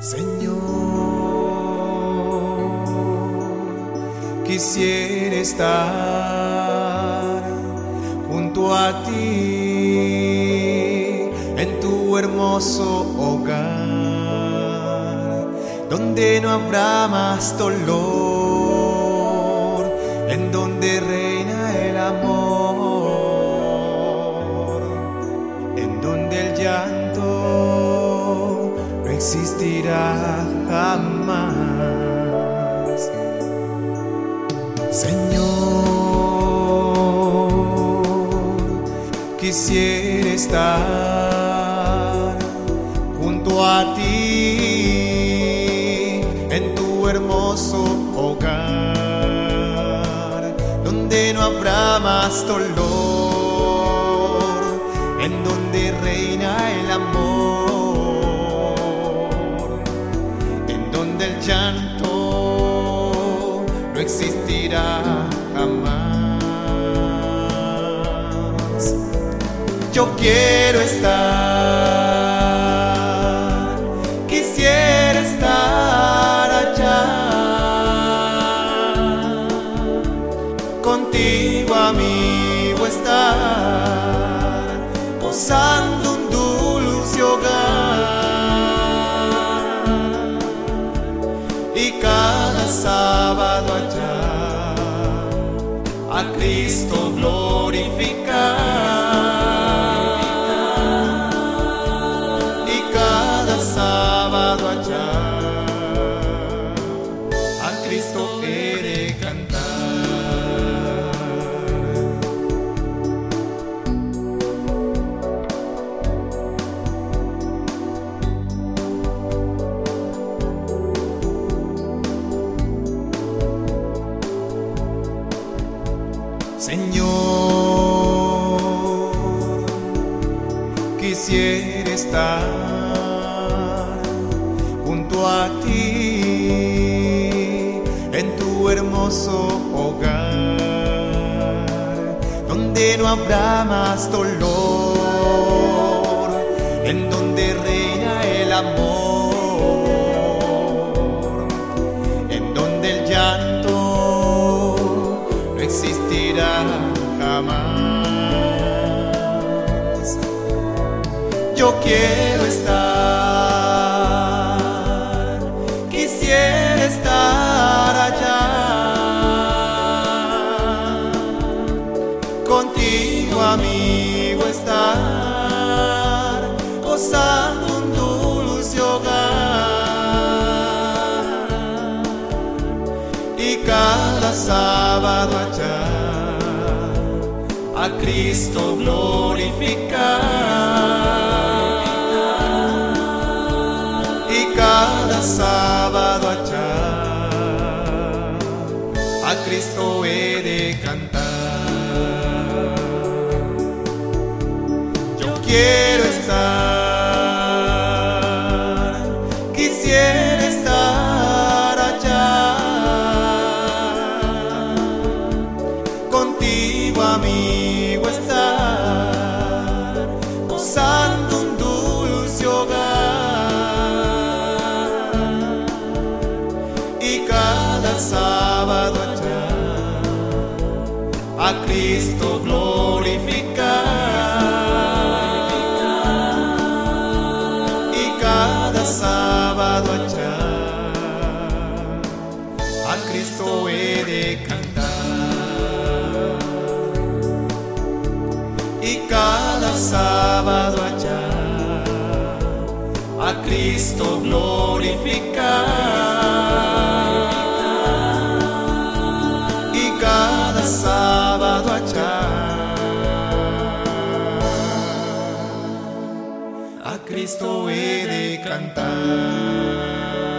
Señor, quisiera estar junto a ti en tu hermoso hogar, donde no habrá más dolor, en donde reina el amor, en donde el llanto no existirá jamás. Señor, quisiera estar junto a ti en tu hermoso hogar, donde no habrá más dolor, en donde reina el amor, en donde el llanto no existirá jamás. Yo quiero estar, quisiera estar allá, contigo, amigo, estar, gozando un dulce hogar, y cada sábado allá a Cristo glorificar, y cada sábado allá a Cristo he de cantar. Señor, quisiera estar junto a ti en tu hermoso hogar, donde no habrá más dolor, en donde reina el amor, en donde el llanto no existirá jamás. Yo quiero estar, quisiera estar allá, contigo, amigo, estar, gozando un dulce hogar, y cada sábado allá a Cristo glorificar, y cada sábado allá a Cristo he de cantar. Yo quiero estar, quisiera estar allá, contigo, amigo, estar, gozando un dulce hogar, y cada sábado allá a Cristo glorificar, y cada sábado allá a Cristo he de cantar, y cada sábado allá a Cristo glorificar, y cada sábado allá a Cristo he de cantar.